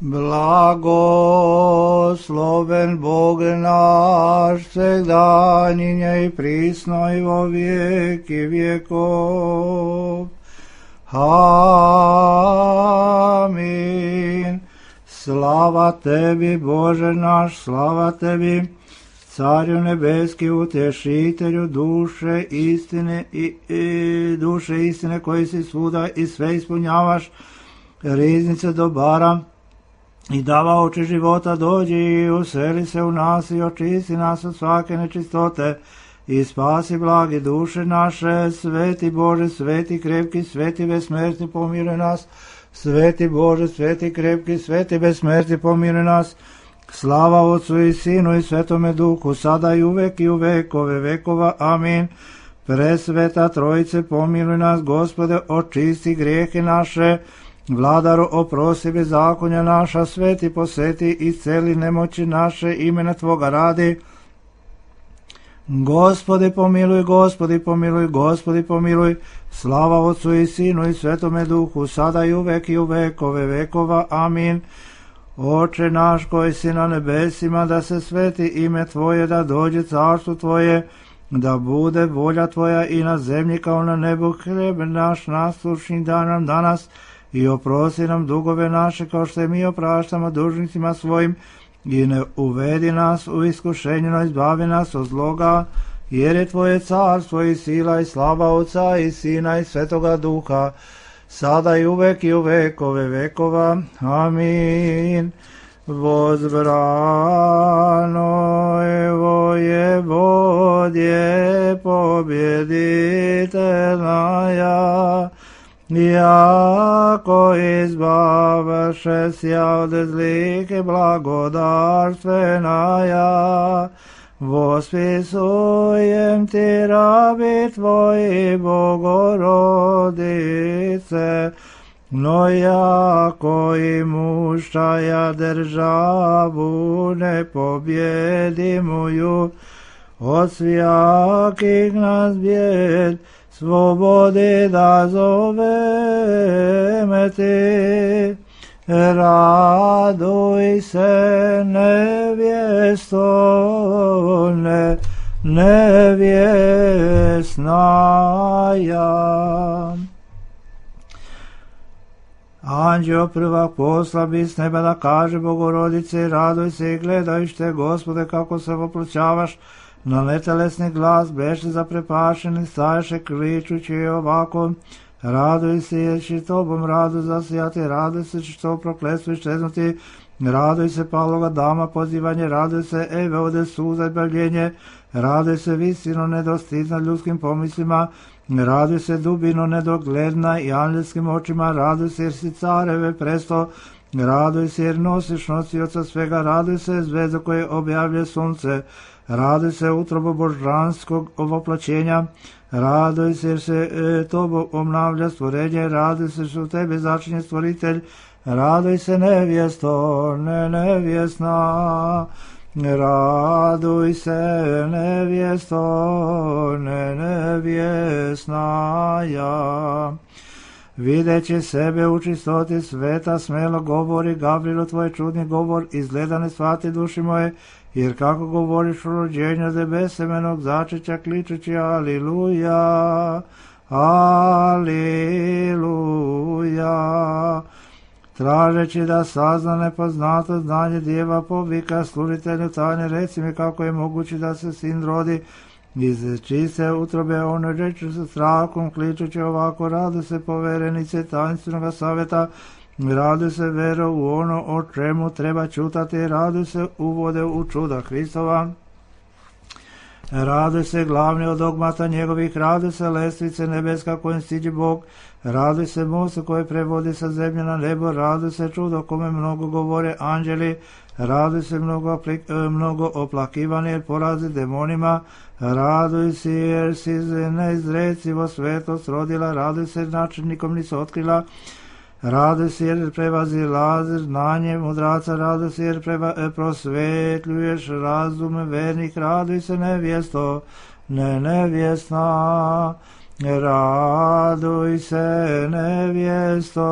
Blagosloven Bog naš, vsegdaninje i prisno i vo vijeki vjekov. Amin. Slava tebi, Bože naš, slava tebi, Carju nebeski, utješitelju duše istine duše istine koji si svuda i sve ispunjavaš, riznice dobara i davaoče života, dođi i useli se u nas i očisti nas od svake nečistote i spasi blagi duše naše. Sveti Bože, sveti krepki, sveti besmrtni, pomiluj nas. Sveti Bože, sveti krepki, sveti besmrtni, pomiluj nas. Slava Otcu i Sinu i Svetome Duhu, sada i uvek i u vekove vekova. Amin. Presveta Trojice, pomiluj nas. Gospode, očisti grijehe naše. Vladaru, oprosti bezakonja naša. Sveti, posveti i celi nemoći naše, imena Tvoga radi. Gospodi pomiluj, Gospodi pomiluj, Gospodi pomiluj. Slava Otcu i Sinu i Svetome Duhu, sada i uvek i u vekove vekova. Amin. Oče naš koji si na nebesima, da se sveti ime Tvoje, da dođe carstvo Tvoje, da bude volja Tvoja i na zemlji kao na nebu. Hljeb naš naslušni dan nam danas i oprosti nam dugove naše kao što mi opraštamo dužnicima svojim, i ne uvedi nas u iskušenje, no izbavi nas od zloga, jer je Tvoje carstvo i sila i slava Otca i Sina i Svetoga Duha, sada i uvek i u vekove vekova. Amin. Возбрано Его je Bodje pobjeditelja, jako izbavaše sja od zlike blagodarstvenaja. Vospisujem ti, rabi Tvoji, Bogorodice, no jako i muštaja državu nepobjedimuju, od svijakih nas bijed slobodi da zoveme ti. Raduj se, nevjesto, nevjesnaja. Anđeo prvak poslabi s neba da kaže Bogorodice, raduj se i gledajušte, Gospode, kako se oploćavaš. Na netelesni glas beše zaprepašeni, staješe kričući ovako: raduj se jer će Tobom radu zasijati, raduj se što prokletstvo iščeznuti, raduj se Pavlova dama pozivanje, raduj se Eve ode suza i bavljenje, raduj se visino nedostizna ljudskim pomislima, raduj se dubino nedogledna i anđelskim očima, raduj se jer si careve presto, raduj se jer nosiš nosioca svega, raduj se zvezdo koje objavlje sunce, raduj se utrobo božanskog ovoplaćenja, raduj se jer se Tobo obnavlja stvorenje, raduj se što u Tebe začinje stvoritelj, raduj se nevjesto, nevjesna, raduj se nevjesto, nevjesnaja. Videći sebe u čistoti sveta, smelo govori Gavrilo, tvoj čudni govor izgleda ne shvati duši moje, jer kako govoriš o rođenju debesemenog začeća, kličući aliluja, aliluja. Tražeći da sazna nepoznato znanje djeva, povika služitelju tajne, reci mi kako je moguće da se sin rodi iz čiste utrobe, ono reče sa strahom, kličući ovako: radu se poverenice tajnstvenog savjeta, radu se vero u ono o čemu treba čutati, radu se uvode u čuda Hristova, radu se glavni od dogmata njegovih, radu se lestvice nebeska kojim siđe Bog, radu se mostu koji prevodi sa zemlje na nebo, radu se čudo kome mnogo govore anđeli, radu se mnogo oplakivani jer porazi demonima, raduj se jer si neizrecivo svetost rodila, raduj se znači nikom nisi otkrila, raduj se jer prevazi lazer znanje mudraca, raduj se jer prosvetljuješ razum vernih, raduj se nevjesto, nevjesna, Raduj se, nevjesto,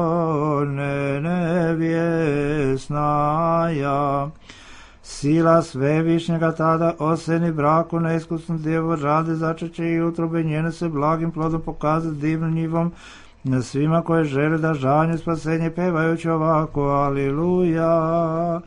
nevjesnaja. Sila svevišnjega tada oseni braku neiskusnu djevu rade začeće i utrobe njene se blagim plodom pokazati divnom njivom na svima koje žele da žanju spasenje pevajući ovako Aliluja,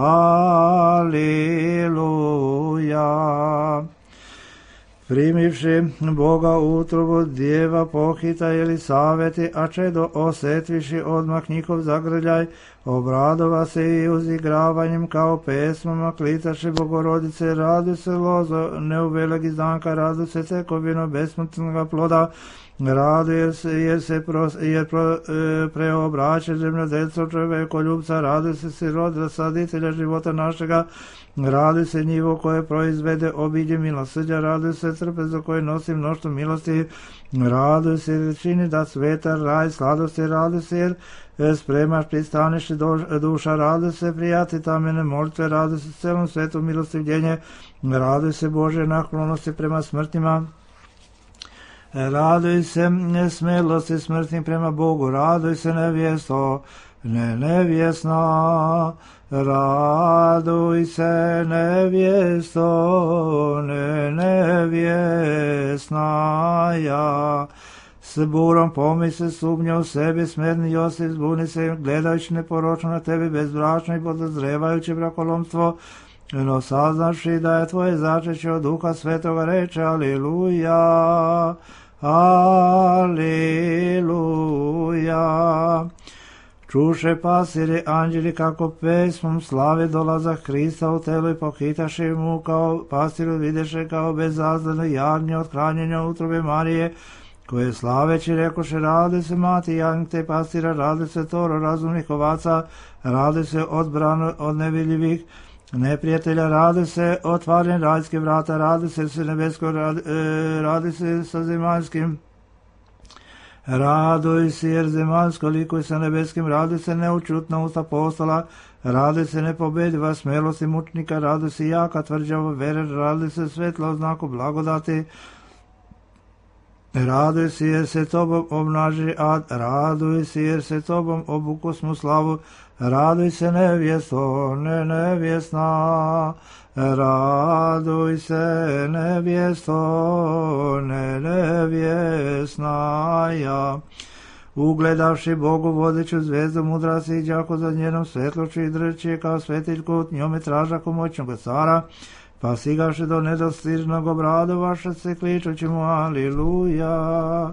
Aliluja. Primivši Boga utrobu djeva pohita Jelisaveti, a čedo osetviši odmah njihov zagrljaj, obradova se i uzigravanjem kao pesmama klitaše Bogorodice, radu se lozo neuveleg izdanka, radu se tekovino besmrtnog ploda, radu jer preobraće zemljodelca čovekoljubca, radu se sirod saditelja života našega, radi se njivo koje proizvede obilje milosrđa, radi se trpezo koje nosi mnoštvo milosti, radi se čini da sveta raj sladosti, radi se jer spremaš pristanište duša, radi se prijati tamene molitve, radi se celom svetu milostivljenje, radi se Bože naklonosti prema smrtima, raduj se smelosti smrtnim prema Bogu, raduj se nevjesto, nevjesna, raduj se nevjesto, nevjesnaja. S burom pomisli sumnja u sebi, smjerni Josif zbuni se, gledajući neporočno na tebi bezbračno i podozrevajući brakolomstvo, no saznaši da je tvoje začeće od Duha Svetoga, reče Aliluja, Aliluja. Čuše pasiri anđeli kako pesmom slave dolazak Hrista u telu i pohitaše mu kao pastiru videše kao bezazdano jarnje od hranjenja utrobe Marije, koje slaveći rekoše rade se mati jagnjte pastira, rade se toro razumnih ovaca, rade se odbranu od nevidljivih neprijatelja, rade se otvaranje rajske vrata, rade se nebesko, rade se sa zemaljskim, raduj se jer zemaljsko likuj sa nebeskim, radi se neučutna usta postola, radi se nepobediva smelosti mučnika, radi se jaka tvrđava vere, radi se svetlo znaku blagodati, raduj se jer se tobom obnaži ad, raduj se jer se tobom obukosmu slavu, raduj se nevjesto, nevjesna, raduj se nevjesto, nevjesnaja. Ugledavši Bogu vodeću zvezdu mudra si đako za njenom svetloću i drči kao svetiljku, njome tražaku moćnog cara, pa sigavši do nedostižnog obradovaša se kličući mu Aliluja,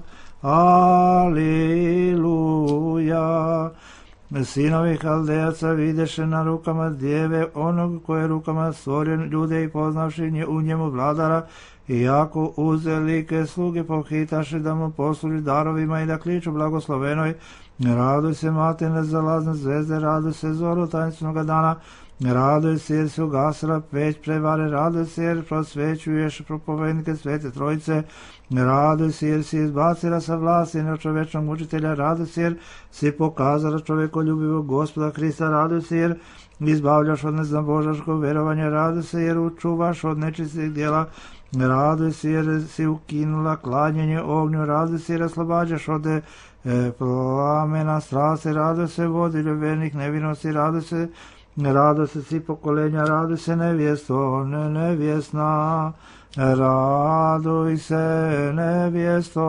Aliluja. Sinovi Haldejaca videše na rukama djeve onog koje je rukama stvorio ljude i poznavši u njemu vladara, i jako uzelike sluge pohitaše da mu posluži darovima i da kliču blagoslovenoj, raduj se mate nezalazne zvezde, raduj se zoru tanicnoga dana, raduj se jer se ugasila peć prevare, raduj se jer prosvećuješ propovednike Svete Trojice, raduj se jer si izbacila sa vlasti nečovečnog mučitelja, raduj se jer si pokazala čovekoljubivog Gospoda Hrista, raduj se jer izbavljaš od neznabožačkog verovanja, raduj se jer učuvaš od nečistih djela, raduj se jer si ukinula klanjenje ognju, raduj se jer oslobađaš od plamena strasti, raduj se vodilju vernih nevinosti, raduj se svi pokolenja, raduj se nevjesto, nevjesna, raduj se nevjesto,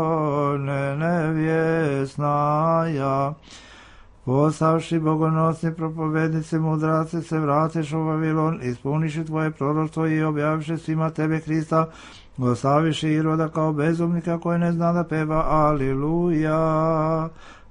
nevjesnaja. Postavši bogonosni propovednici mudraci se vratiš u Vavilon, ispuniši tvoje proroštvo i objaviši svima tebe Hrista, ostaviši Iroda kao bezumnika koji ne zna da peva Aliluja,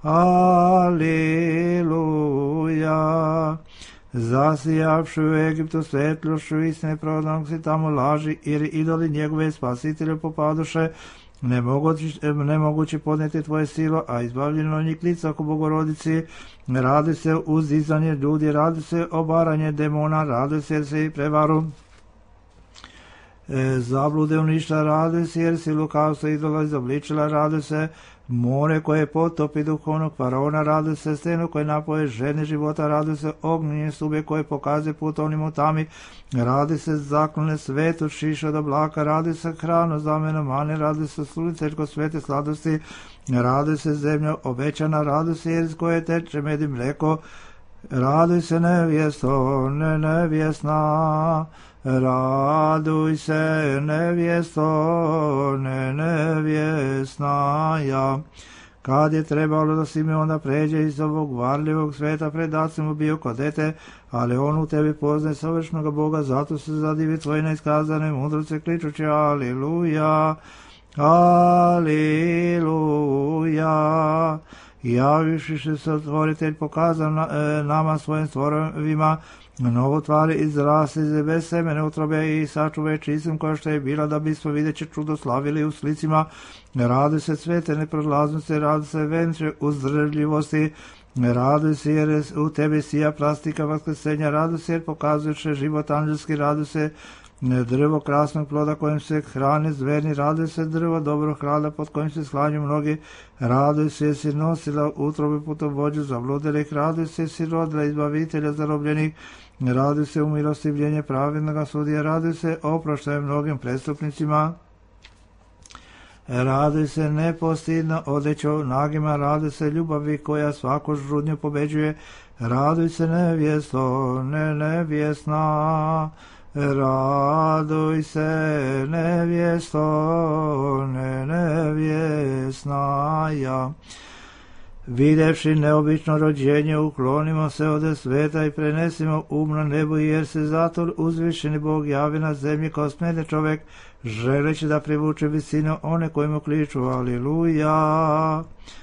Aliluja. Zasijavši u Egiptu svetlošću istine prodanog si tamo laži, jer idoli njegove spasitelju popaduše, nemogući podnijeti tvoje silo, a izbavljeno njih lica oko Bogorodici, radi se uzdizanje ljudi, radi se obaranje demona, radi se i prevaru, Zablude uništa, raduj se, jer si lukavstvo idola izobličila, raduj se, more koje potopi duhovnog faraona, raduj se, stenu koje napoje žene života, raduj se, ognjenje stube koje pokazuje put onim u tami, raduj se, zaklone svetu, šiša od oblaka, raduj se, hranu zameno mane, raduj se, sulicečko svete sladosti, raduj se, zemlja obećana, raduj se, jer iz koje teče med i mleko, raduj se, nevjesto, nevjesna, raduj se, nevjesto, nevjesna ja. Kad je trebalo da Simeon da pređe iz ovog varljivog sveta, predac mu bio kod dete, ali on u tebi poznaje savršenog Boga, zato se zadivi tvoje neiskazane mudrosti, kličući aliluja, aliluja. Javiši se otvoritelj pokazan nama svojim stvorovima, novotvari izrasli bez semene utrobe i sačuve čistim koja što je bila, da bismo videći čudo slavili u slicima. Raduj se cvete neprolaznosti, raduj se venče uzdržljivosti, raduj se jer u tebi sija plastika vaskrsenja, raduj se jer pokazuješ život anđelski, raduj se drvo krasnog ploda kojim se hrane zverni, raduj se drvo dobro hrada pod kojim se sklanju mnogi, raduj se jer si nosila utrobe putovođu zabludelih, raduj se jer si rodila izbavitelja zarobljenih, raduj se umilostivljenje pravednoga sudija, raduj se oproštaje mnogim prestupnicima, raduj se nepostidno odećo nagima, raduj se ljubavi koja svaku žrudnju pobeđuje, raduj se nevjesto, nevjesna, raduj se nevjesto, nevjesna ja. Videvši neobično rođenje, uklonimo se od sveta i prenesimo um na nebu, jer se zato uzvišeni Bog javi na zemlji kao smene čovek, želeći da privuče visinu one koji mu kliču aliluja,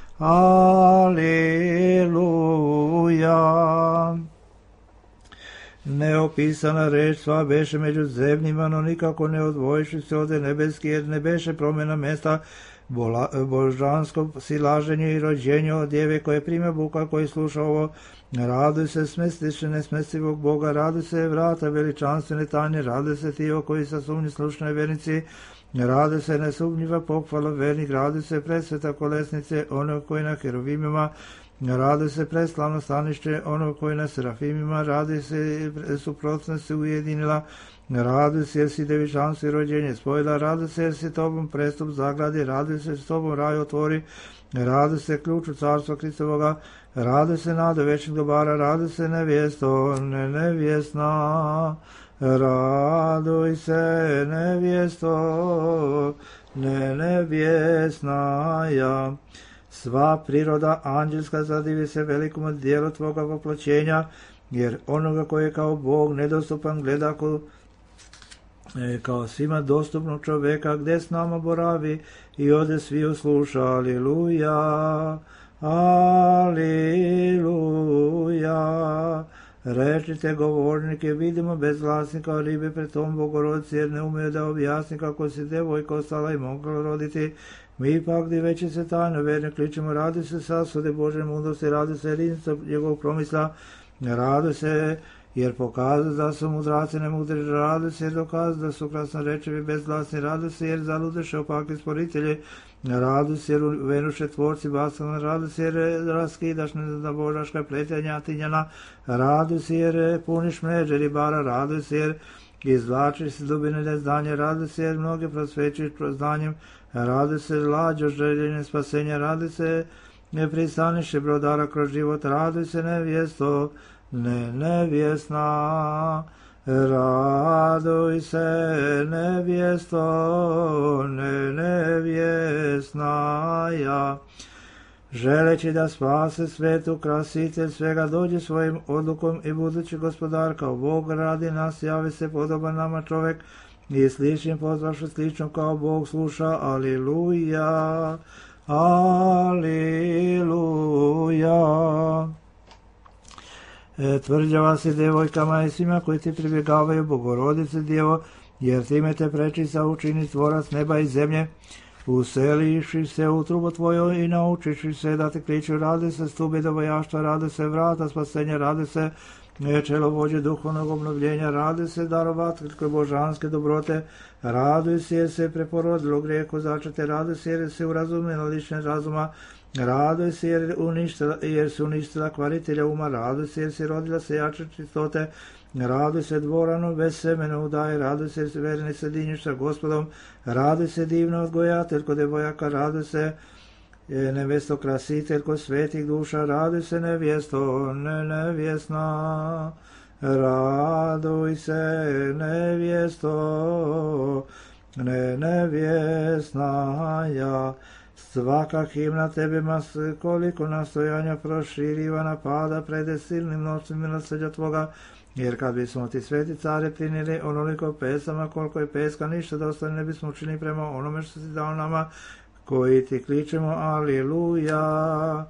aliluja. Neopisana reč sva beše među zemljima, no nikako ne odvojiši se od nebeski, jer ne beše promjena mesta božansko silaženje i rođenje od djeve koje prima Buka koji sluša ovo. Raduj se smestiše nesmestivog Boga, raduj se vrata veličanstvene tajne, raduj se ti o koji sa sumnji slušnoj vernici, raduj se nesumnjiva pohvala vernik, raduj se presveta kolesnice onog koji na heruvimima, raduj se preslavno stanište onog koji na serafimima, raduj se suprotnost se ujedinila, raduj se jer si devičanstvo i rođenje spojila, raduj se jer si tobom prestup zagradi, raduj se s tobom raj otvori, raduj se ključu carstva Hristovoga, raduj se nado večnih dobara, raduj se nevjesto, nevjesna, raduj se nevjesto, nevjesna ja. Sva priroda anđelska zadivi se velikom dijelu tvoga voploćenja, jer onoga koji je kao Bog nedostupan gleda kao svima dostupnog čoveka, gdje s nama boravi i ode svi usluša. Aliluja, aliluja. Rečite govornike, vidimo bez glasnika ribe pred tom Bogorodici, jer ne umije da objasni kako si devojka ostala i mogla roditi. Mi pak gdje veći se tajno verne kličemo, radi se sasude Bože mudrosti, radi se jedinstvo njegovog promisla, radi se jer pokazuje da su mudraci ne mudri, radi se jer dokazuje da su krasnorečevi bezglasni, radi se jer zaludeše opaki sporitelji, radi se jer venuše tvorci basana, radi se jer raskidaš nezabožaška pletenja tinjana, radi se jer puniš mreže ribara, radi se jer izvlačiš se dubine neznanje, radi se jer mnoge prosvećiš znanjem, radi se lađo željenje spasenja, radi se ne pristaniše brodara kroz život, radi se nevjesto, nevjesna, raduj se nevjesto, nevjesna ja. Želeći da spase svetu, krasitelj svega dođe svojim odlukom i budući gospodar kao Bog radi nas, javi se podoban nama čovek i sličnim pozvaše slično kao Bog sluša. Aliluja, aliluja. Tvrđava si devojkama i svima koji ti pribjegavaju, Bogorodice Djevo, jer time te prečista učini tvorac neba i zemlje. Useliši se u trubo tvoju i naučiši se da te kliču, radi se stube dovojaštva, radi se vrata spasenja, radi se čelo vođe duhovnog obnovljenja, raduj se darovateljko božanske dobrote, raduj se jer se preporodilo grijehu začete, raduj se jer se urazumila lične razuma, raduj se jer se uništila kvaritelja uma, raduj se jer se rodila sejača čistote, raduj se dvorano bez semena udaje, raduj se verni sredinjišta gospodom, raduj se divno odgojateljko devojaka, raduj se nevesto krasiteljko svetih duša, raduj se nevjesto nevjesna, raduj se nevjesto nevjesna ja. Svaka himna tebe koliko nastojanja proširiva napada prede silnim novcem milosrđa tvoga, jer kad bismo ti sveti care prinili onoliko pesama koliko je peska, ništa dosta ne bismo učinili prema onome što si dao nama, koji ti kličemo aliluja,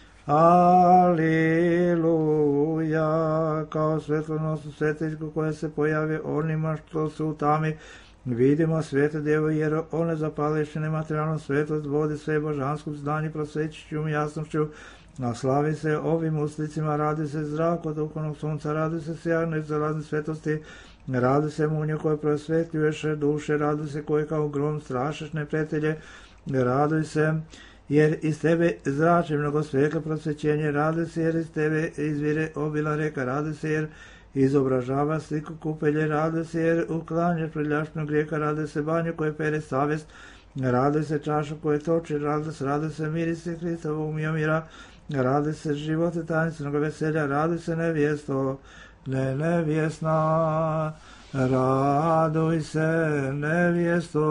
aliluja, kao svjetlonosnu svetiljku koja se pojavi onima što su u tami. Vidimo svete djevo, jer one zapališe nematerijalnu svetost vodi sve božanskom znanju, prosvećiću jasnošću, a slavi se ovim uslicima, radi se zrak od duhovnog sunca, radi se sjajno iz zalazne svetosti, radi se munju koje prosvetljuješe duše, radi se koje kao grom strašeš neprijatelje, raduj se jer iz tebe zrače mnogo svjetlo prosvećenje, raduj se jer iz tebe izvire obila reka, raduj se jer izobražava sliku kupelje, raduj se jer uklanjaš preljašnog grijeha, raduj se banju koje pere savjest, raduj se čašu koje toči radost, raduj se mirise Hristovog mira, raduj se živote tajnstvenog veselja, raduj se nevjesto nevjesna, raduj se nevjesto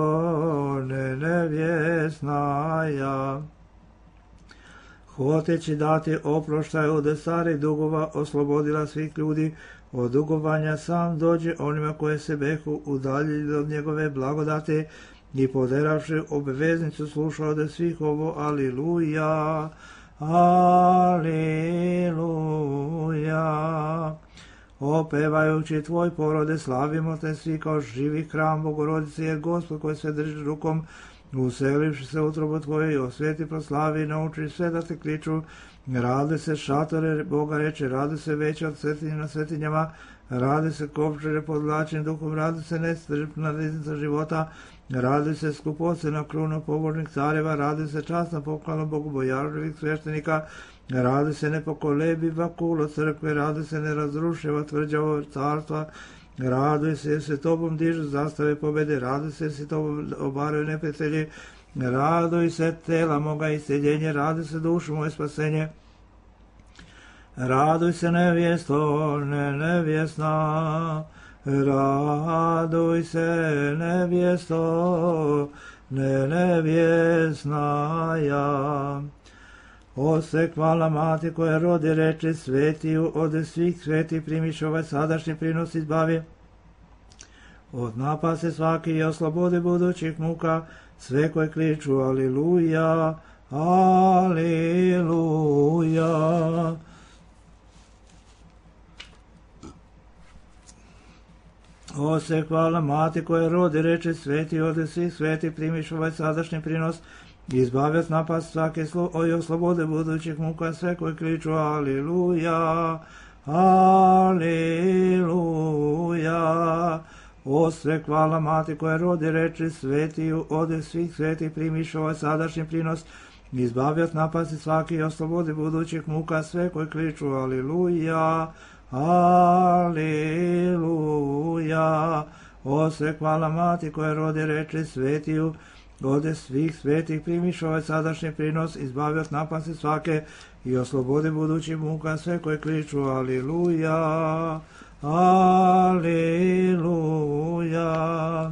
nevjesna ja. Hoteći dati oproštaj od starih dugova, oslobodila svih ljudi od dugovanja, sam dođe onima koje se behu udaljili od njegove blagodati i poderavši obveznicu slušao od svih ovo aliluja, aliluja. Opevajući tvoj porode, slavimo te svi kao živi hram Bogorodice, jer Gospod koji sve drži rukom, uselivši se u utrobu tvoje i osvijeti proslavi i nauči sve da te kliču, rade se šatore Boga reče, rade se veće od svetinja na svetinjama, rade se kopčere podvlačenim duhom, rade se nestrpna riznica života, rade se skupoce na krunu pobožnih careva, rade se časna poklona bogobojažljivih sveštenika, rade se nepokolebiva kulo crkve, rade se nerazrušiva tvrđava carstva, raduj se jer se tobom dižu zastave pobjede, raduj se jer se tobom obaraju neprijatelji, raduj se tela moga isceljenje, raduj se dušu moje spasenje, raduj se nevjesto nevjesna, raduj se nevjesto nevjesna ja. Ose hvala mati koja rodi reče svetiju, od svih sveti primiš ovaj sadašnji prinos izbavi. Od napase svaki i oslobodi budućih muka, sve koje kliču aliluja, aliluja. Ose hvala mati koja rodi reče sveti, od svih sveti primiš ovaj sadašnji prinos, izbavi od napast svake i oslobode budućih muka, sve koji kliču aliluja, aliluja. O sve hvala mati koja rodi reči svetiju, od svih svetih primiš ovaj sadašnji prinos, izbavi od napasti svaki i oslobodi budućih muka, sve koji kliču aliluja, aliluja. O sve hvala mati koja rodi reči svetiju, od svih svetih primiš ovaj sadašnji prinos, izbavi od napasti svake i oslobodi budućih muka, sve koje kliču aliluja, aliluja.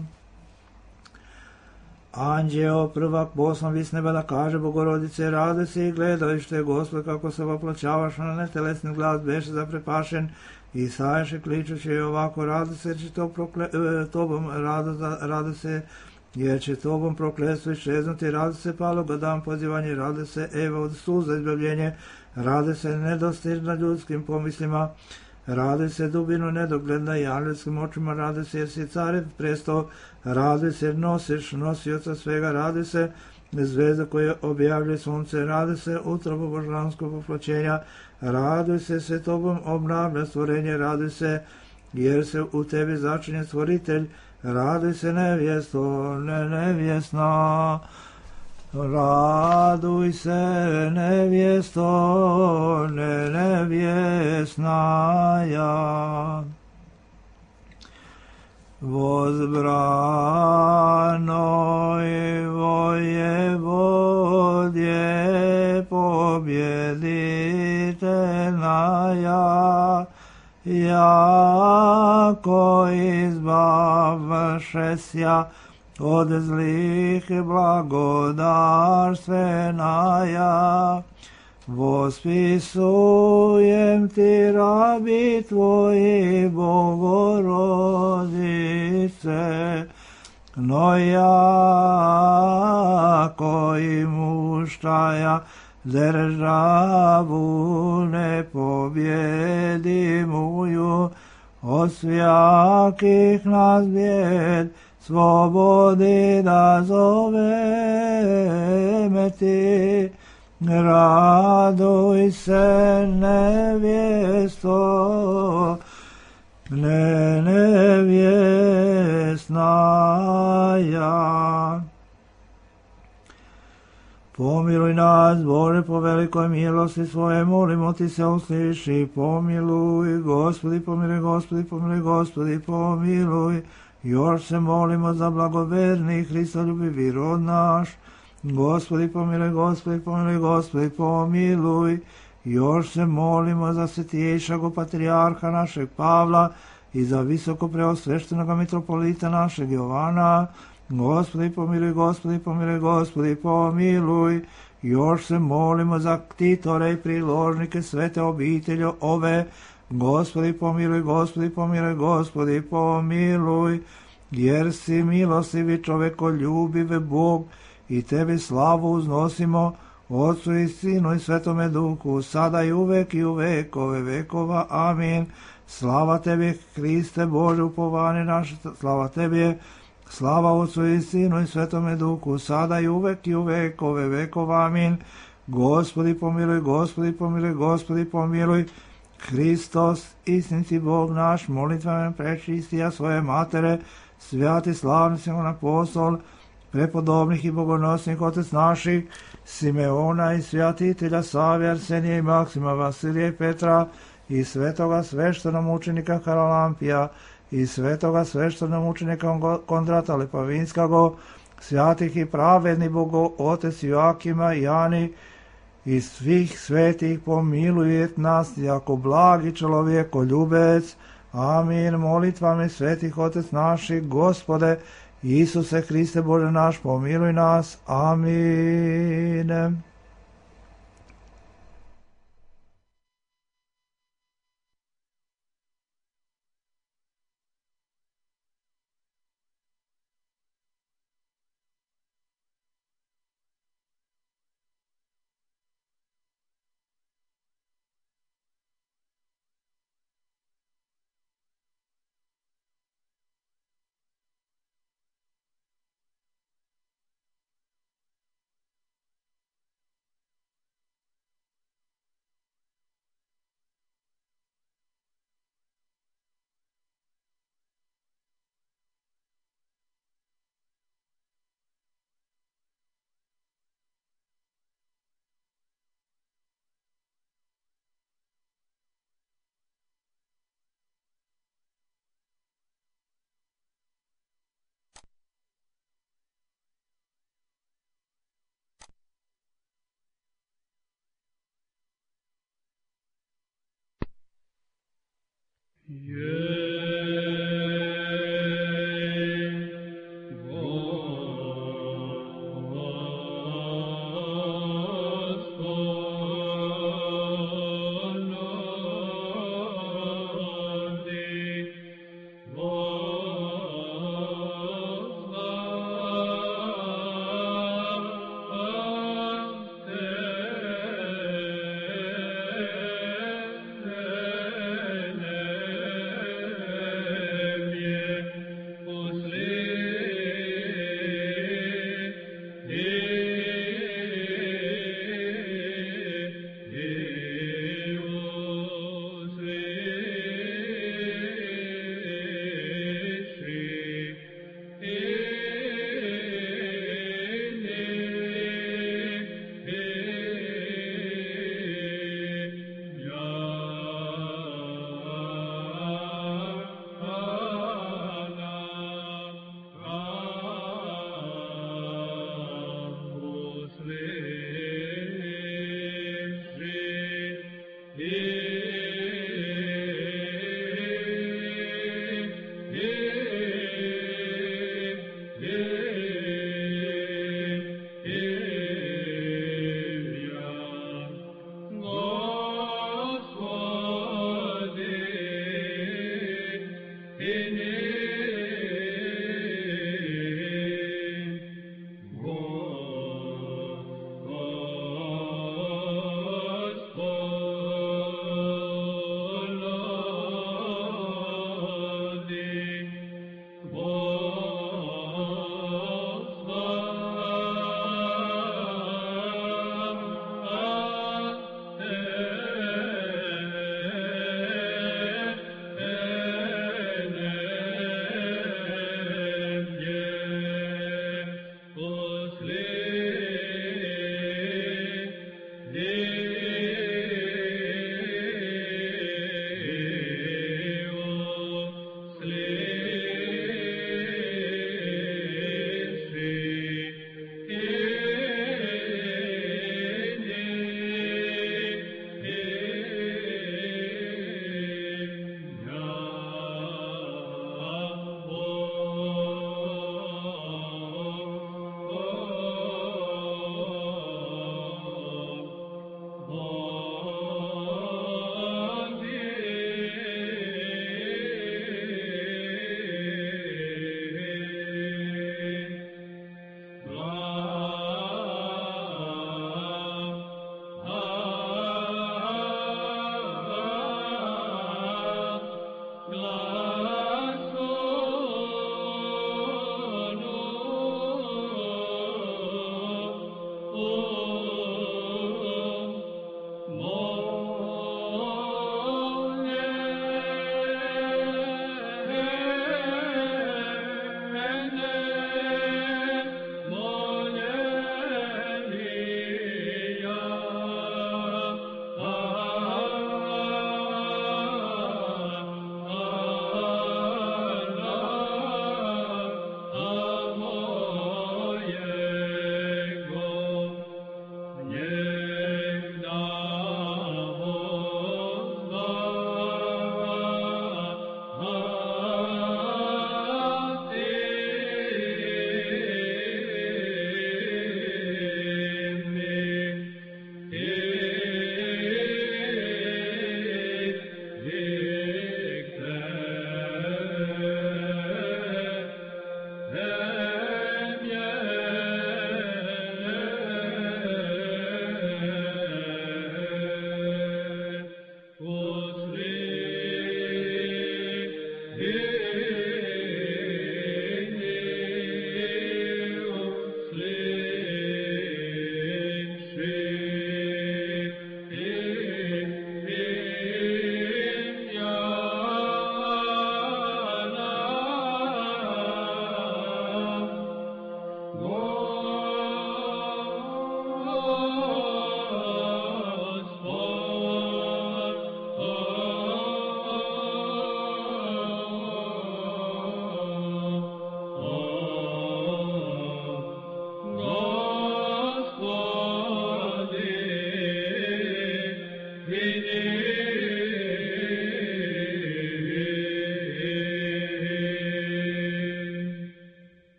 Anđeo prvak poslan s neba da kaže Bogorodice, raduj se i gledaj što je Gospod kako se voplaćavaš na netelesni glas, beše zaprepašen i saješe kličući ovako, raduj se jer će tobom raduj se jer će tobom prokletstvo iščeznuti, radi se paloga dan pozivanje, radi se Eva od suza izbavljenje, radi se nedostižna ljudskim pomislima, radi se dubinu nedogledna i anđelskim očima, radi se jer si carev presto, radi se jer nosiš nosioca svega, radi se zvezda koja objavljuje sunce, raduj se utrobu božanskog popločenja, raduj se tobom obnavlja stvorenje, raduj se jer se u tebi začinje stvoritelj, raduj se nevjesto, nevjesna, raduj se nevjesto, nevjesna ja. Возбранoj воеводje побjeditelja, jako izbavšesja od zlih blagodarstvena. Vospisujem ti rabi tvoji, Bogorodice, no jako i muštaja državu nepobjedimuju, od svajakih nas bijed slobodi da zoveme ti. Raduj se nevjesto, nevjesna ja. Pomiluj nas, Bože, po velikoj milosti svoje, molimo ti se, usliši, pomiluj, Gospodi, pomiluj, Gospodi, pomiluj, Gospodi, pomiluj. Još se molimo za blagoverni Hristoljubivi rod naš, Gospodi pomiluj, Gospodi pomiluj, Gospodi pomiluj. Još se molimo za svetiješeg patrijarha našeg Pavla i za visoko preosveštenog mitropolita našeg Jovana. Gospodi pomiluj, Gospodi pomiluj, Gospodi pomiluj. Još se molimo za ktitore i priložnike svete obitelji ove. Gospodi pomiluj, Gospodi pomiluj, Gospodi pomiluj. Jer si milostivi čovekoljubive Bog, i tebi slavu uznosimo, Otcu i Sinu i Svetome Duhu, sada i uvek i u vekove vekova. Amin. Slava tebi, Hriste Bože, upovanje naše, slava tebi, slava Otcu i Sinu i Svetome Duhu, sada i uvek i u vekove vekova. Amin. Gospodi pomiluj, Gospodi pomiluj, Gospodi pomiluj. Hristos, istiniti Bog naš, molitvama prečistija svoje matere, svjati slavni Simon apostol, prepodobnih i bogonosnih otec naših, Simeona i svjatitelja Savija, Arsenija i Maksima, Vasilija i Petra, i svetoga sveštenomučenika Haralampija, i svetoga sveštenomučenika Kondrata Lepavinskago, svjatih i pravedni Bogo otec Joakima i Jani, i svih svetih pomilujet nas, jako blagi čovjekoljubec. Amin. Molitvami svetih otec naših, Gospode, Isuse Hriste Bože naš, pomiluj nas. Amin.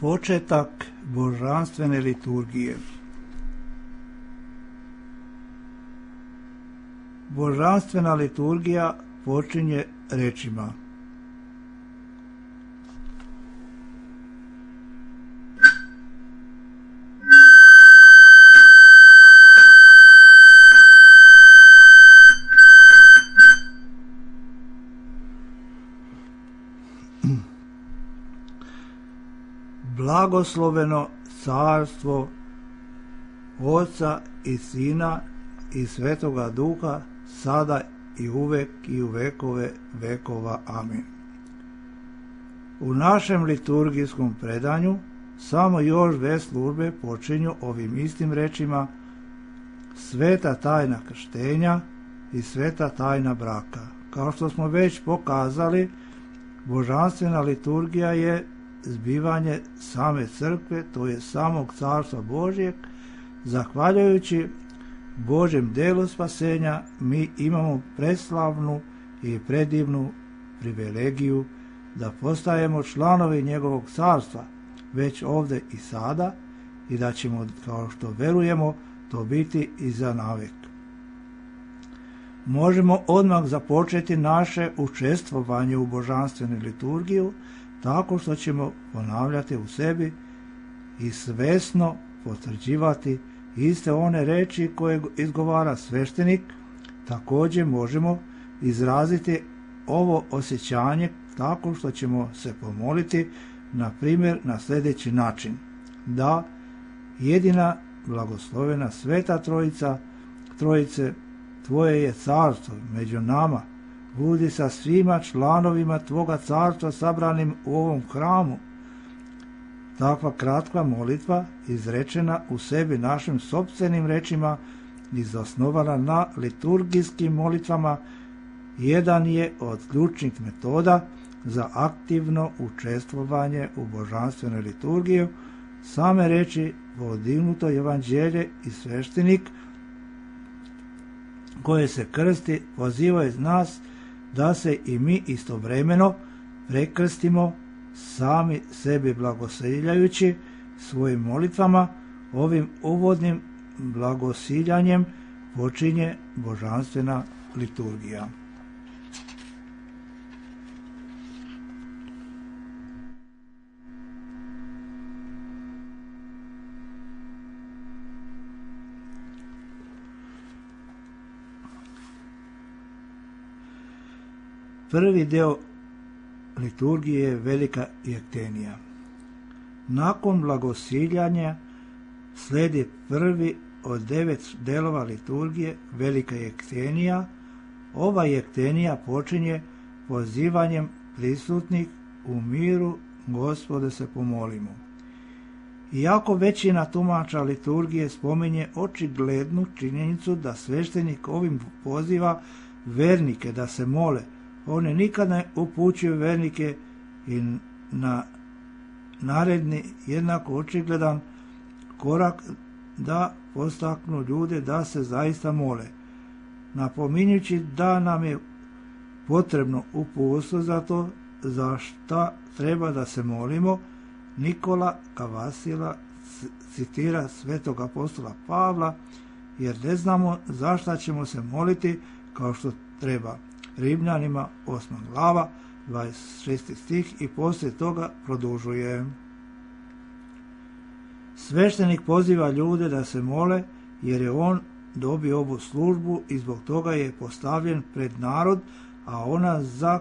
Početak božanstvene liturgije. Božanstvena liturgija počinje rečima: Blagosloveno carstvo Oca i Sina i Svetoga Duha, sada i uvek i u vekove vekova. Amin. U našem liturgijskom predanju samo još dve službe počinju ovim istim rečima: sveta tajna krštenja i sveta tajna braka. Kao što smo već pokazali, božanstvena liturgija je zbivanje same crkve, to je samog carstva Božjeg. Zahvaljujući Božjem delu spasenja mi imamo preslavnu i predivnu privilegiju da postajemo članovi njegovog carstva već ovdje i sada, i da ćemo, kao što verujemo, to biti i za navek. Možemo odmah započeti naše učestvovanje u božanstvenu liturgiju tako što ćemo ponavljati u sebi i svesno potvrđivati iste one reči koje izgovara sveštenik. Također možemo izraziti ovo osjećanje tako što ćemo se pomoliti, na primjer, na sljedeći način: da jedina blagoslovena sveta Trojice, Tvoje je carstvo među nama, budi sa svima članovima Tvoga carstva sabranim u ovom hramu. Takva kratka molitva, izrečena u sebi našim sopstvenim rečima i zasnovana na liturgijskim molitvama, jedan je od ključnih metoda za aktivno učestvovanje u božanstvenoj liturgiji. Same reči, podignuto evanđelje i sveštenik koje se krsti pozivaju nas da se i mi istovremeno prekrstimo, sami sebi blagosiljajući svojim molitvama. Ovim uvodnim blagosiljanjem počinje božanstvena liturgija. Prvi deo liturgije je velika jektenija. Nakon blagosiljanja slijedi prvi od 9 delova liturgije, velika jektenija. Ova jektenija počinje pozivanjem prisutnih: u miru, Gospode, se pomolimo. Iako većina tumača liturgije spominje očiglednu činjenicu da sveštenik ovim poziva vernike da se mole, oni nikad ne upućuju vernike i na naredni jednako očigledan korak da postaknu ljude da se zaista mole. Napominjući da nam je potrebno uputstvo za to, za šta treba da se molimo, Nikola Kavasila citira svetog apostola Pavla: jer ne znamo za šta ćemo se moliti kao što treba. Rimljanima 8. glava 26. stih, i poslije toga produžuje: sveštenik poziva ljude da se mole jer je on dobio ovu službu i zbog toga je postavljen pred narod, a oni za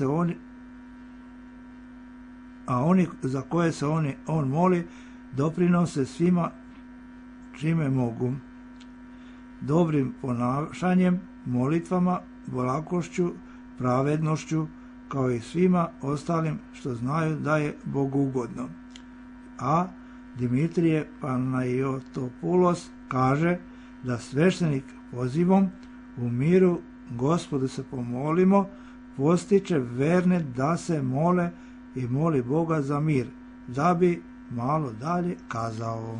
koje se on moli doprinose svima čime mogu, dobrim ponašanjem, molitvama, blagošću, pravednošću, kao i svima ostalim što znaju da je bogugodno. A Dimitrije Panajotopoulos kaže da sveštenik pozivom u miru, Gospodu se pomolimo, postiče verne da se mole i moli Boga za mir, da bi malo dalje kazao: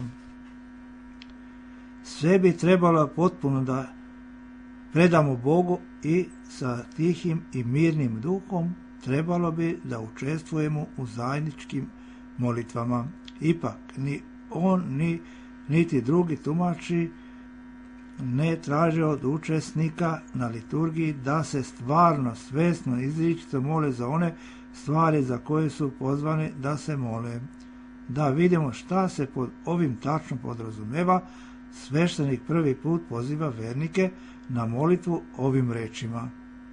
sve bi trebalo potpuno da predamo Bogu i sa tihim i mirnim duhom trebalo bi da učestvujemo u zajedničkim molitvama. Ipak, ni on, niti drugi tumači ne traže od učesnika na liturgiji da se stvarno, svesno, izričito mole za one stvari za koje su pozvani da se mole. Da vidimo šta se pod ovim tačno podrazumeva, sveštenik prvi put poziva vernike na molitvu ovim rečima.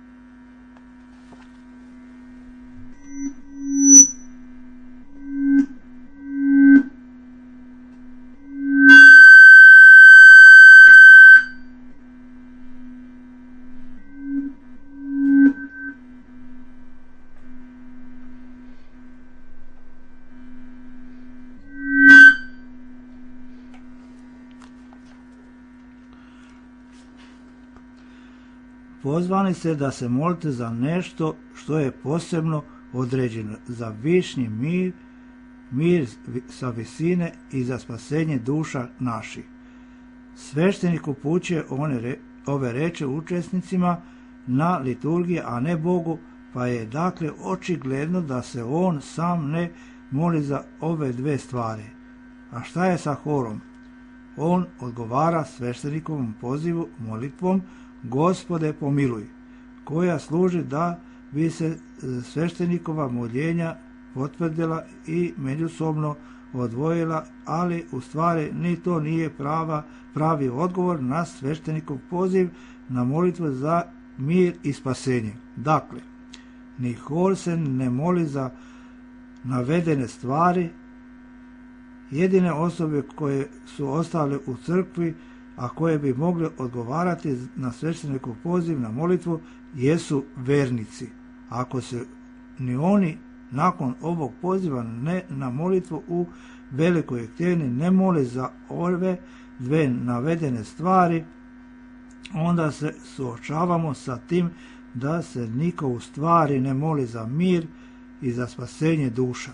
Pozvani ste da se molite za nešto što je posebno određeno, za višnji mir sa visine i za spasenje duša naših. Sveštenik upućuje ove reči učesnicima na liturgiji, a ne Bogu, pa je dakle očigledno da se on sam ne moli za ove dve stvari. A šta je sa horom? On odgovara sveštenikovom pozivu molitvom Gospode pomiluj, koja služi da bi se sveštenikova moljenja potvrdila i međusobno odvojila, ali u stvari ni to nije pravi odgovor na sveštenikov poziv na molitvu za mir i spasenje. Dakle, ni hor se ne moli za navedene stvari. Jedine osobe koje su ostale u crkvi, a koje bi mogli odgovarati na sveštenikov poziv na molitvu, jesu vernici. Ako se ni oni nakon ovog poziva na molitvu u velikoj ekteni ne mole za ove dve navedene stvari, onda se suočavamo sa tim da se niko u stvari ne moli za mir i za spasenje duša.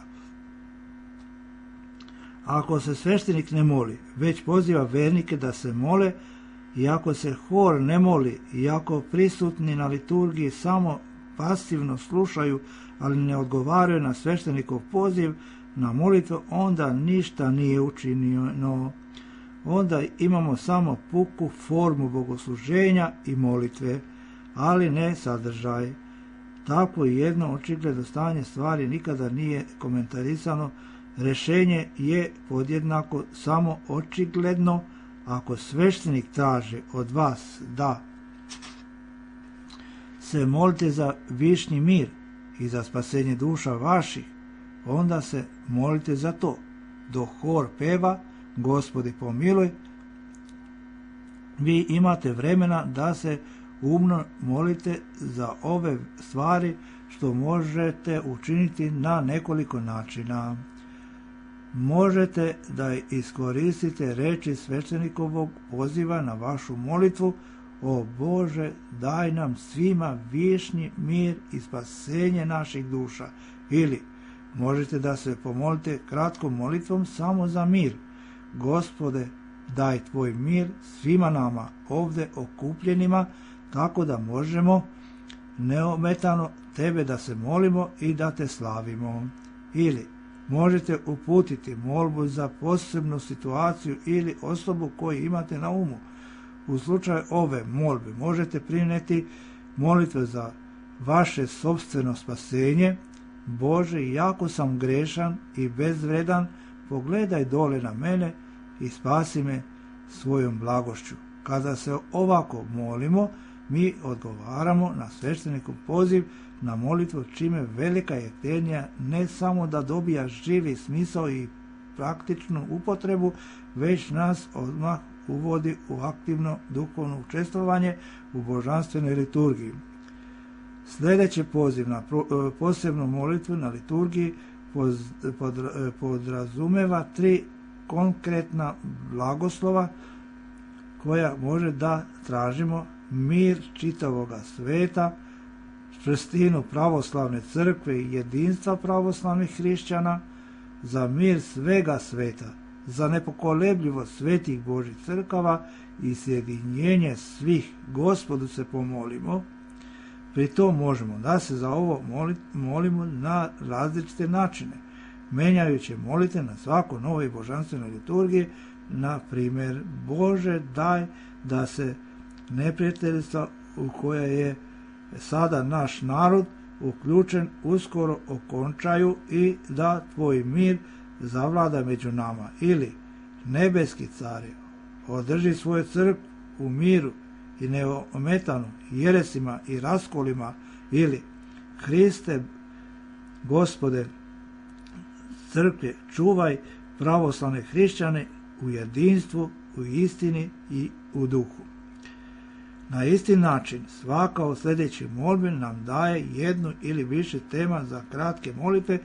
Ako se sveštenik ne moli, već poziva vernike da se mole, i ako se hor ne moli, i ako prisutni na liturgiji samo pasivno slušaju, ali ne odgovaraju na sveštenikov poziv na molitvu, onda ništa nije učinjeno. Onda imamo samo puku formu bogosluženja i molitve, ali ne sadržaj. Tako jedno očigledno stanje stvari nikada nije komentarisano. Rješenje je podjednako samo očigledno. Ako sveštenik traži od vas da se molite za višnji mir i za spasenje duša vaših, onda se molite za to. Dok hor peva Gospodi pomiluj, vi imate vremena da se umno molite za ove stvari, što možete učiniti na nekoliko načina. Možete da iskoristite reči sveštenikovog poziva na vašu molitvu: O Bože, daj nam svima višnji mir i spasenje naših duša. Ili možete da se pomolite kratkom molitvom samo za mir: Gospode, daj tvoj mir svima nama ovdje okupljenima, tako da možemo neometano tebe da se molimo i da te slavimo. Ili možete uputiti molbu za posebnu situaciju ili osobu koju imate na umu. U slučaju ove molbe možete prinijeti molitve za vaše sopstveno spasenje. Bože, jako sam grešan i bezvredan, pogledaj dole na mene i spasi me svojom blagošću. Kada se ovako molimo, mi odgovaramo na sveštenikov poziv na molitvu, čime velika ektenija ne samo da dobija živi smisao i praktičnu upotrebu, već nas odmah uvodi u aktivno duhovno učestvovanje u božanstvenoj liturgiji. Sljedeći poziv na posebnu molitvu na liturgiji podrazumeva 3 konkretna blagoslova koja može da tražimo: mir čitavoga sveta, čvrstinu pravoslavne crkve i jedinstva pravoslavnih hrišćana, za mir svega sveta, za nepokolebljivost svetih Božih crkava i sjedinjenje svih. Gospodu se pomolimo. Pri tom možemo da se za ovo molimo na različite načine. menjajući molite na svako novoj božanstvenoj liturgiji, na primjer, Bože daj da se neprijateljstva u koje je sada naš narod uključen uskoro okončaju i da tvoj mir zavlada među nama. Ili nebeski cari, održi svoju crkvu u miru i neometanu jeresima i raskolima. Ili Hriste, Gospode crkve, čuvaj pravoslavne hrišćane u jedinstvu, u istini i u duhu. Na isti način svaka od sljedećih molbi nam daje jednu ili više tema za kratke molitve.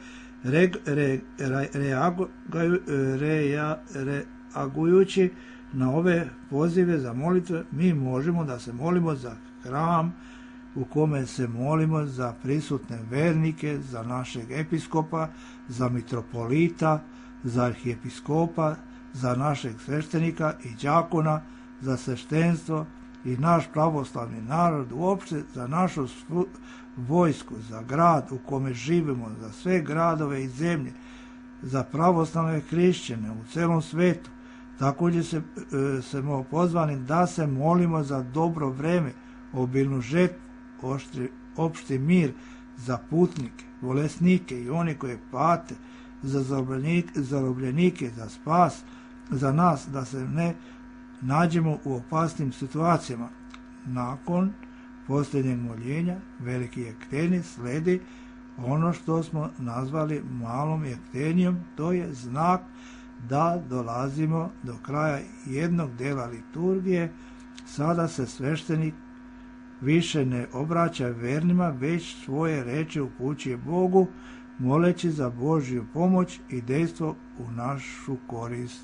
Reagujući na ove pozive za molitve, mi možemo da se molimo za hram u kome se molimo za prisutne vernike, za našeg episkopa, za mitropolita, za arhijepiskopa, za našeg sveštenika i đakona, za sveštenstvo i naš pravoslavni narod, uopšte za našu vojsku, za grad u kome živimo, za sve gradove i zemlje, za pravoslavne hrišćane u celom svetu. Također smo pozvani da se molimo za dobro vreme, obilnu žetvu, opšti mir, za putnike, bolesnike i oni koji pate, za zarobljenike, za spas, za nas da se ne nađemo u opasnim situacijama. Nakon posljednjeg moljenja veliki jektenij sledi ono što smo nazvali malom jektenijom, to je znak da dolazimo do kraja jednog dela liturgije. Sada se sveštenik više ne obraća vernima, već svoje reči upućuje Bogu, moleći za Božju pomoć i dejstvo u našu korist.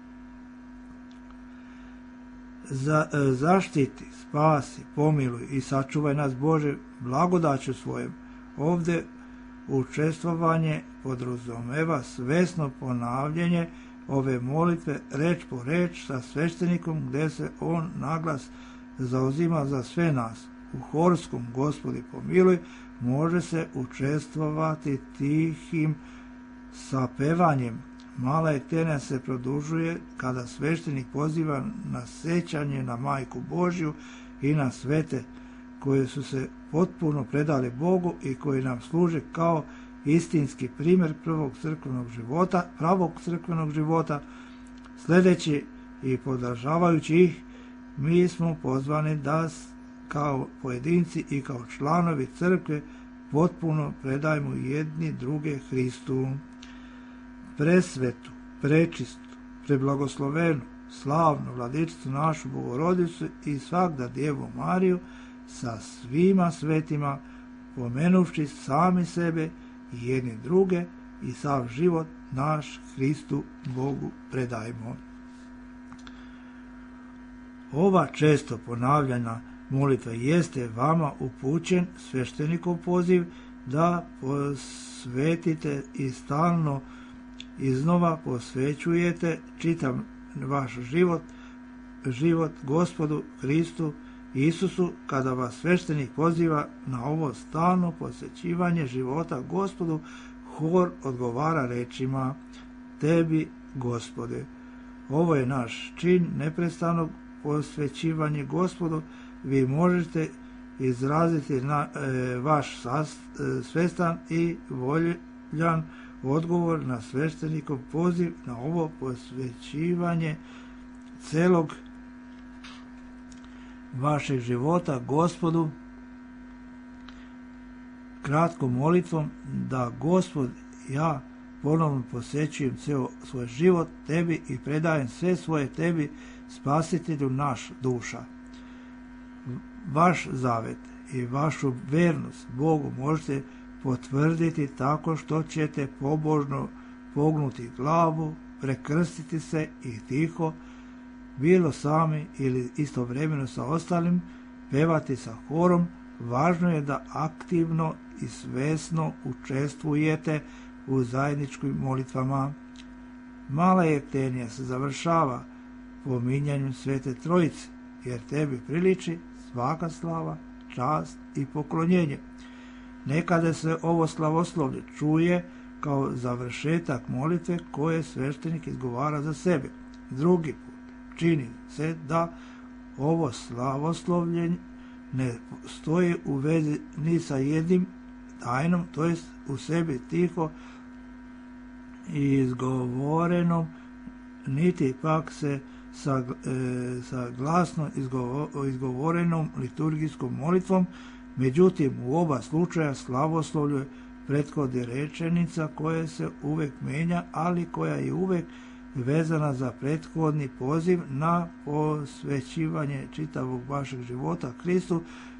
Zaštiti, spasi, pomiluj i sačuvaj nas Bože blagodaću svojom. Ovdje učestvovanje podrazumeva svesno ponavljanje ove molitve reč po reč sa sveštenikom, gdje se on naglas zauzima za sve nas. U horskom Gospodi pomiluj može se učestvovati tihim sapevanjem. Mala jektenija se produžuje kada sveštenik poziva na sećanje na Majku Božju i na svete koje su se potpuno predali Bogu i koji nam služe kao istinski primjer pravog crkvenog života. Sljedeći i podržavajući ih, mi smo pozvani da kao pojedinci i kao članovi crkve potpuno predajemo jedni druge Hristu. Presvetu, prečistu, preblagoslovenu, slavnu Vladičicu našu Bogorodicu i svagda Djevu Mariju sa svima svetima, pomenuvši sami sebe i jedni druge i sav život naš Hristu Bogu predajmo. Ova često ponavljana molitva jeste vama upućen sveštenikov poziv da posvetite i stalno iznova posvećujete čitav vaš život Gospodu Hristu Isusu. Kada vas sveštenik poziva na ovo stalno posvećivanje života Gospodu, hor odgovara rečima: Tebi, Gospode. Ovo je naš čin neprestanog posvećivanja Gospodu. Vi možete izraziti vaš svestan i voljan odgovor na sveštenikov poziv na ovo posvećivanje celog vašeg života Gospodu kratkom molitvom da: Gospod, ja ponovno posvećujem ceo svoj život tebi i predajem sve svoje tebi, spasitelju naš duša. Vaš zavet i vašu vernost Bogu možete potvrditi tako što ćete pobožno pognuti glavu, prekrstiti se i tiho, bilo sami ili istovremeno sa ostalim, pevati sa horom. Važno je da aktivno i svesno učestvujete u zajedničkim molitvama. Mala jektenija se završava pominjanjem Svete Trojice, jer tebi priliči svaka slava, čast i poklonjenje. Nekada se ovo slavoslovlje čuje kao završetak molitve koje sveštenik izgovara za sebe. Drugi put čini se da ovo slavoslovlje ne stoji u vezi ni sa jednim tajnom, to jest u sebi tiho i izgovorenom, niti pak se sa glasno izgovorenom liturgijskom molitvom. Međutim, u oba slučaja slavoslovlje prethodi rečenica koja se uvek menja, ali koja je uvek vezana za prethodni poziv na posvećivanje čitavog vašeg života Kristu,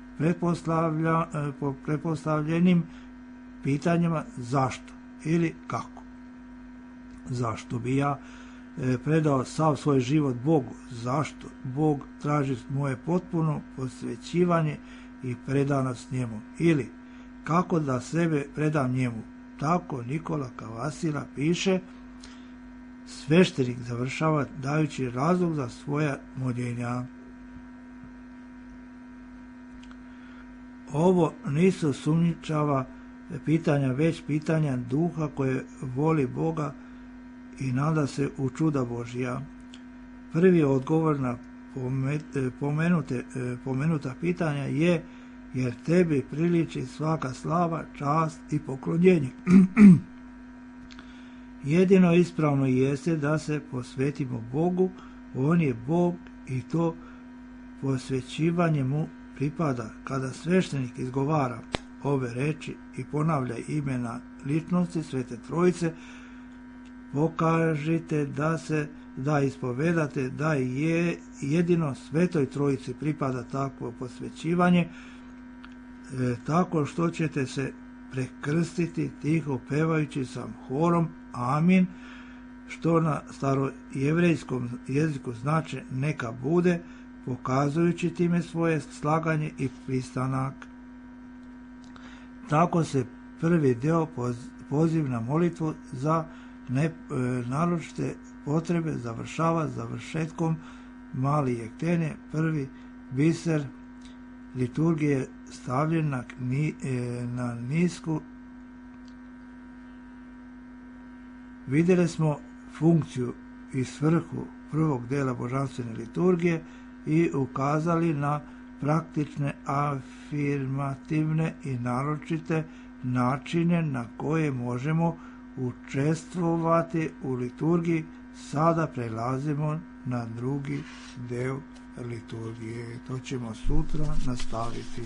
pretpostavljenim pitanjima zašto ili kako. Zašto bi ja predao sav svoj život Bogu? Zašto Bog traži moje potpuno posvećivanje i predanost njemu? Ili kako da sebe predam njemu? Tako Nikola Kavasila piše. Sveštenik završava dajući razlog za svoja moljenja. Ovo nisu sumnjičava pitanja, već pitanja duha koje voli Boga i nada se u čuda Božja. Prvi odgovor na pomenuta pitanja je: jer tebi priliči svaka slava, čast i poklonjenje. Jedino ispravno jeste da se posvetimo Bogu, on je Bog i to posvećivanje mu pripada. Kada sveštenik izgovara ove reči i ponavlja imena ličnosti Svete Trojice, pokažite da ispovedate da je jedino Svetoj Trojici pripada takvo posvećivanje, tako što ćete se prekrstiti tiho pevajući sa horom Amin, što na starojevrejskom jeziku znači neka bude, pokazujući time svoje slaganje i pristanak. Tako se prvi deo poziv na molitvu za naročite potrebe završava završetkom mali jektene, prvi biser liturgije stavljen na nisku. Vidjeli smo funkciju i svrhu prvog dela božanstvene liturgije i ukazali na praktične, afirmativne i naročite načine na koje možemo učestvovati u liturgiji. Sada prelazimo na drugi deo liturgije. To ćemo sutra nastaviti.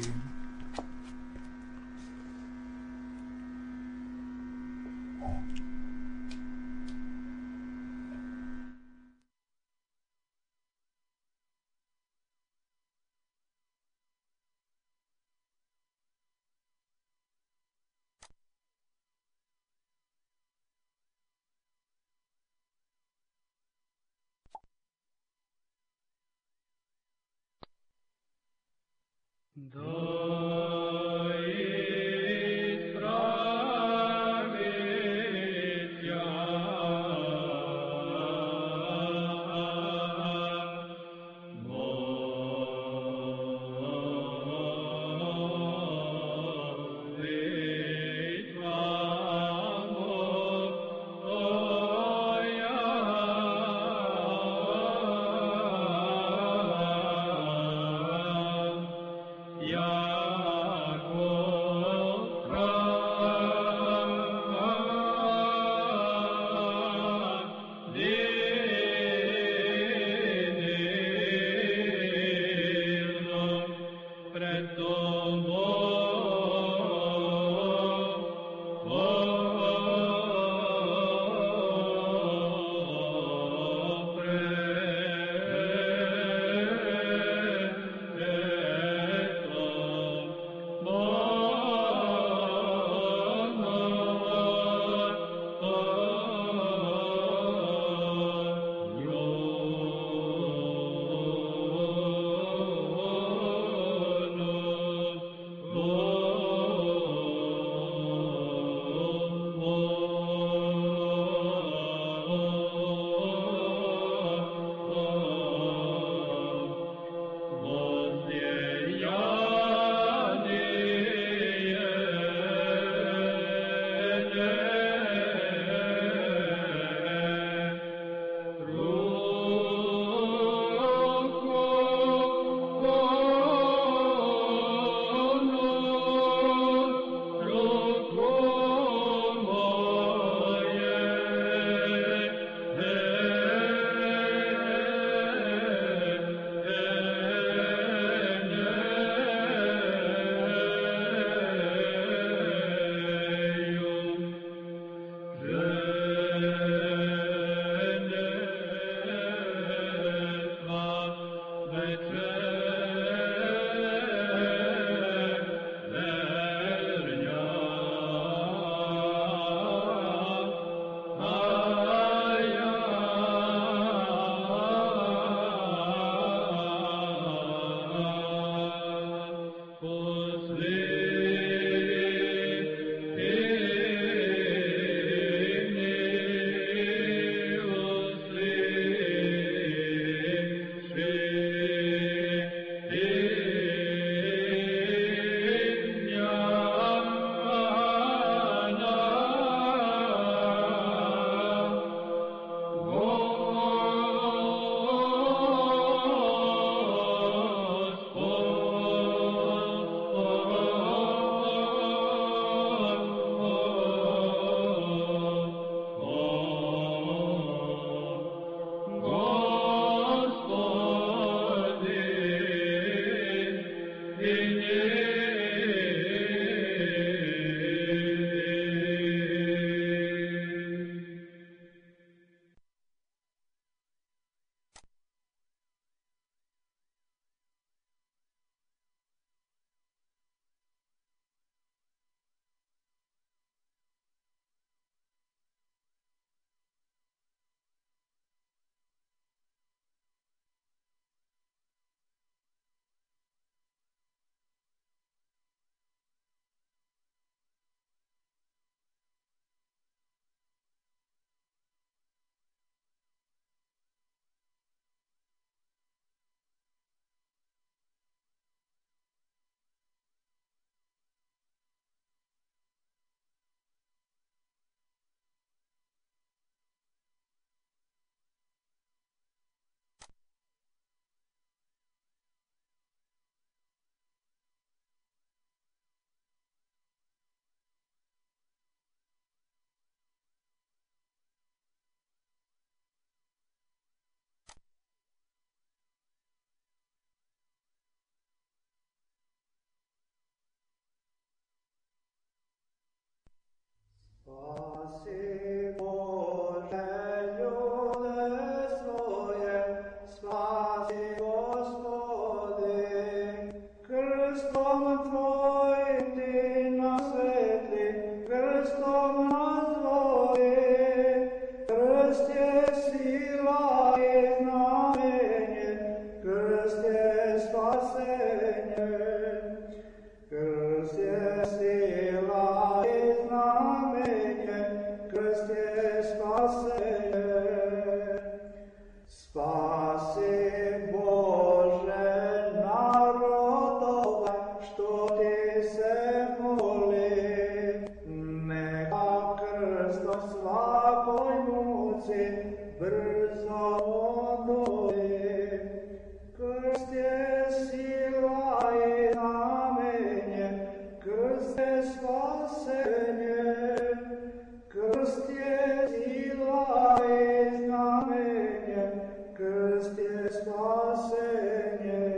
Krstom Tvojim Ti nas svetli, krstom nas vodi. Krst je sila i znamenje, krst je spasenje. Krst je sila i znamenje, krst je spasenje. Spasi Bože narodova, što Ti se moli, neka krstom svakoj muci brzo odoli. Krst je sila i znamenje, krst je spasenje. Krst je sila i znamenje, krst je spasenje.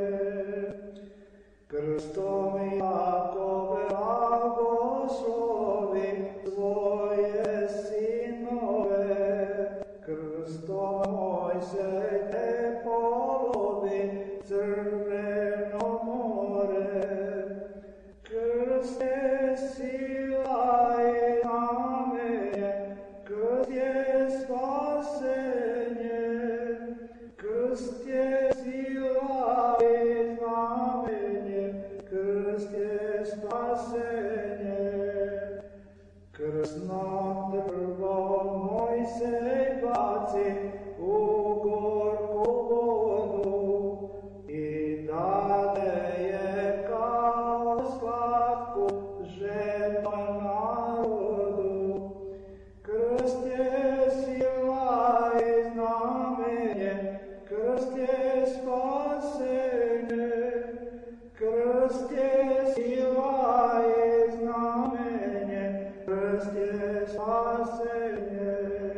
Krstom Jakove blagoslovi svoje sinove, krstom Mojsej te polovi Crveno more. Krst je sila i znamenje, krst je spasenje. Krst je sila i znamenje, krst je spasenje. Krsno drvo Mojsej baci u gorku vodu i dade je kao slatku žeton narodu. Krst je sila i znamenje, krst je spasenje. Krst je sila i znamenje, krst je spasenje.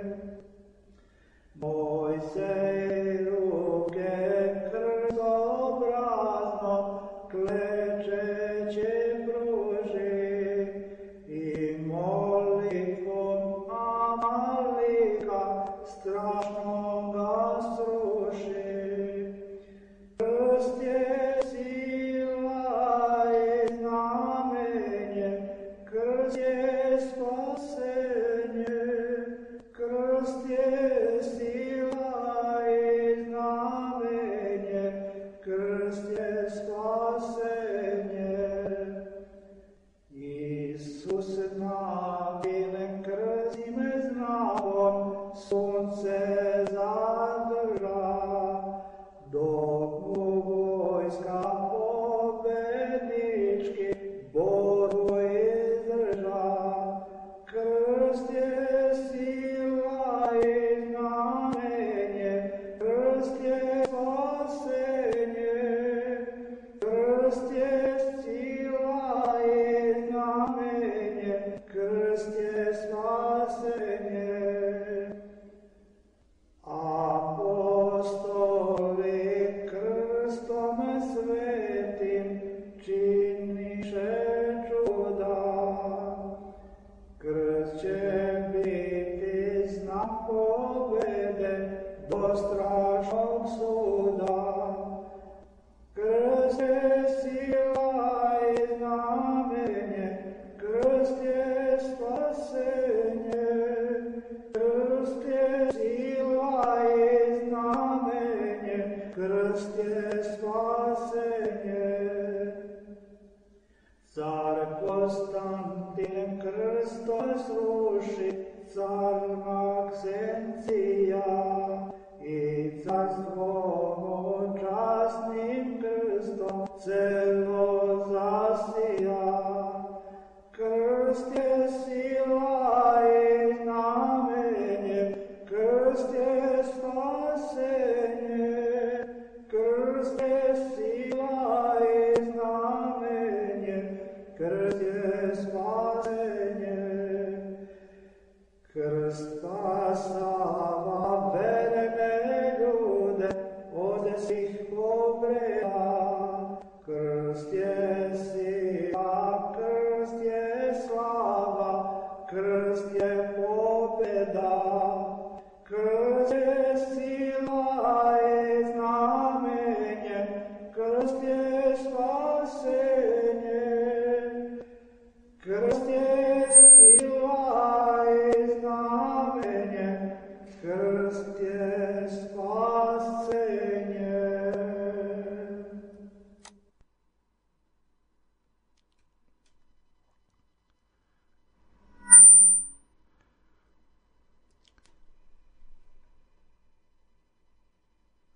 Mojsej ruke krstobrazno klečeće pruži i molitvom Amalika strašno ga sruši. Krst je sila i znamenje, krst je spasenje. Krst je sila i znamenje, krst je spasenje. Isus nabilen krstim znakom sunce zadrža, dok mu vojska pobednički borbu izdrža. Krst je sila i znamenje, krst je spasenje. Krst je sila i znamenje, krst je spasenje. Apostoli krstom svetim činiše čuda. Krst će biti znak pobede do strašnog suda. Krst je sila i znamenje, krst je spasenje. Krst je sila i znamenje, krst je spasenje. Car Konstantin krstom sruši, car Maksencija i carstvo mu časnim krstom celo zasija. Krst je sila i znamenje, krst je spasenje. Krst je sila i znamenje, krst je spasenje. Krst spasava verne ljude od svih povreda. Krst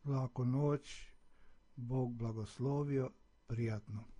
Laku noć, Bog blagoslovio, prijatno.